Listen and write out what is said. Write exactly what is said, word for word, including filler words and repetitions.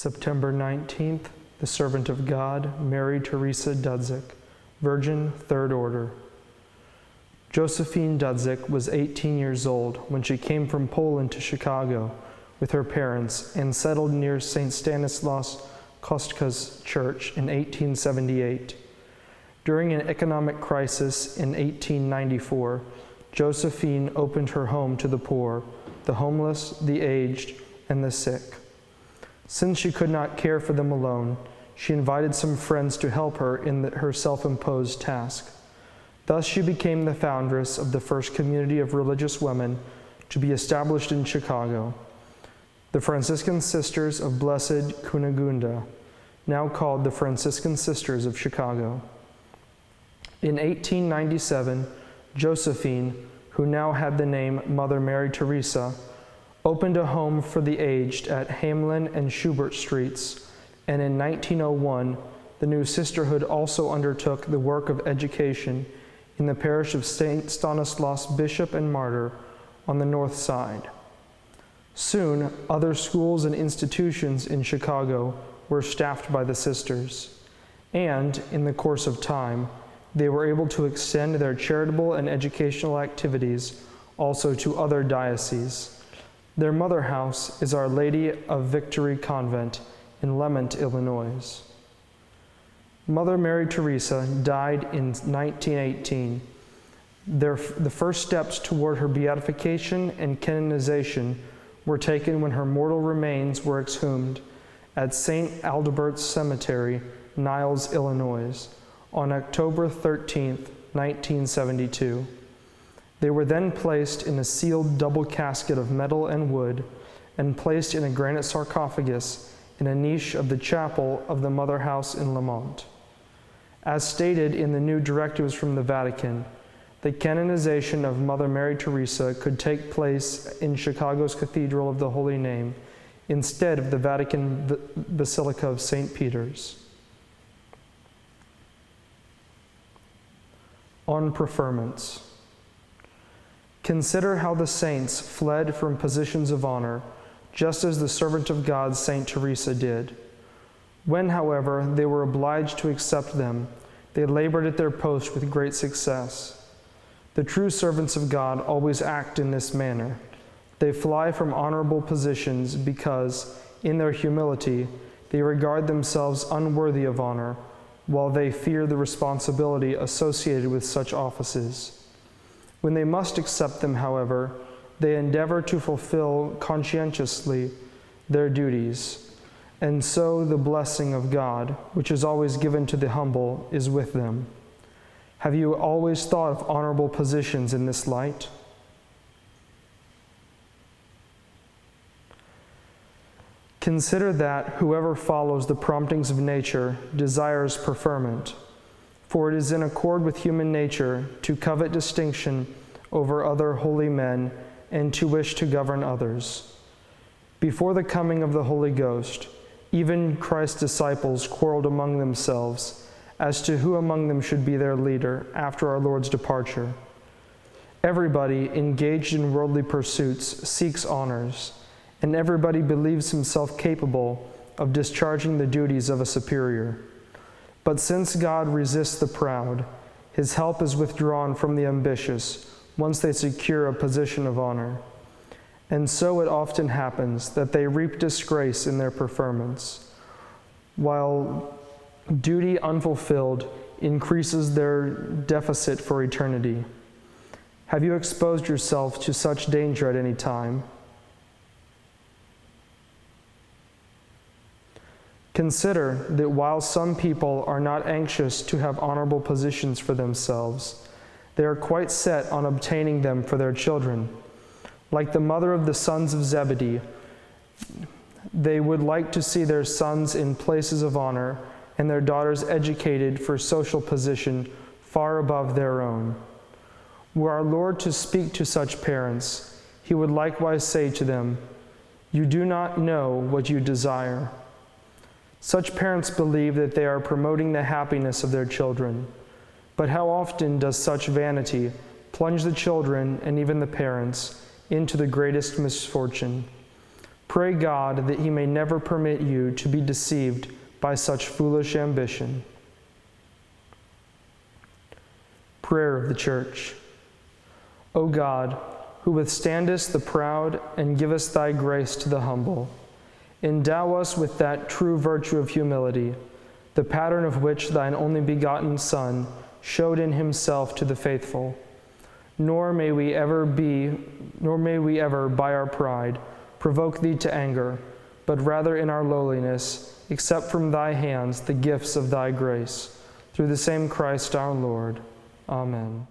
September nineteenth, the servant of God, Mary Teresa Dudzik, Virgin, Third Order. Josephine Dudzik was eighteen years old when she came from Poland to Chicago with her parents and settled near Saint Stanislaus Kostka Church in eighteen seventy-eight. During an economic crisis in eighteen ninety-four, Josephine opened her home to the poor, the homeless, the aged, and the sick. Since she could not care for them alone, she invited some friends to help her in the, her self-imposed task. Thus she became the foundress of the first community of religious women to be established in Chicago, the Franciscan Sisters of Blessed Cunegunda, now called the Franciscan Sisters of Chicago. In eighteen ninety-seven, Josephine, who now had the name Mother Mary Teresa, opened a home for the aged at Hamlin and Schubert Streets, and in nineteen oh one, the new sisterhood also undertook the work of education in the parish of Saint Stanislaus Bishop and Martyr on the north side. Soon, other schools and institutions in Chicago were staffed by the sisters, and, in the course of time, they were able to extend their charitable and educational activities also to other dioceses. Their mother house is Our Lady of Victory Convent in Lemont, Illinois. Mother Mary Teresa died in nineteen eighteen. Their, the first steps toward her beatification and canonization were taken when her mortal remains were exhumed at Saint Aldebert's Cemetery, Niles, Illinois, on October thirteenth, nineteen seventy-two. They were then placed in a sealed double casket of metal and wood and placed in a granite sarcophagus in a niche of the chapel of the Mother House in Lemont. As stated in the new directives from the Vatican, the canonization of Mother Mary Teresa could take place in Chicago's Cathedral of the Holy Name instead of the Vatican Basilica of Saint Peter's. On preferments. Consider how the saints fled from positions of honor, just as the servant of God, Saint Teresa, did. When, however, they were obliged to accept them, they labored at their post with great success. The true servants of God always act in this manner. They fly from honorable positions because, in their humility, they regard themselves unworthy of honor, while they fear the responsibility associated with such offices. When they must accept them, however, they endeavor to fulfill conscientiously their duties, and so the blessing of God, which is always given to the humble, is with them. Have you always thought of honorable positions in this light? Consider that whoever follows the promptings of nature desires preferment, for it is in accord with human nature to covet distinction over other holy men and to wish to govern others. Before the coming of the Holy Ghost, even Christ's disciples quarreled among themselves as to who among them should be their leader after our Lord's departure. Everybody engaged in worldly pursuits seeks honors, and everybody believes himself capable of discharging the duties of a superior. But since God resists the proud, his help is withdrawn from the ambitious once they secure a position of honor. And so it often happens that they reap disgrace in their preferments, while duty unfulfilled increases their deficit for eternity. Have you exposed yourself to such danger at any time? Consider that while some people are not anxious to have honorable positions for themselves, they are quite set on obtaining them for their children. Like the mother of the sons of Zebedee, they would like to see their sons in places of honor and their daughters educated for social position far above their own. Were our Lord to speak to such parents, he would likewise say to them, "You do not know what you desire." Such parents believe that they are promoting the happiness of their children. But how often does such vanity plunge the children and even the parents into the greatest misfortune? Pray God that he may never permit you to be deceived by such foolish ambition. Prayer of the Church. O God, who withstandest the proud and givest thy grace to the humble, endow us with that true virtue of humility, the pattern of which thine only begotten Son showed in himself to the faithful. Nor may we ever be, nor may we ever, by our pride, provoke thee to anger, but rather in our lowliness accept from thy hands the gifts of thy grace. Through the same Christ our Lord. Amen.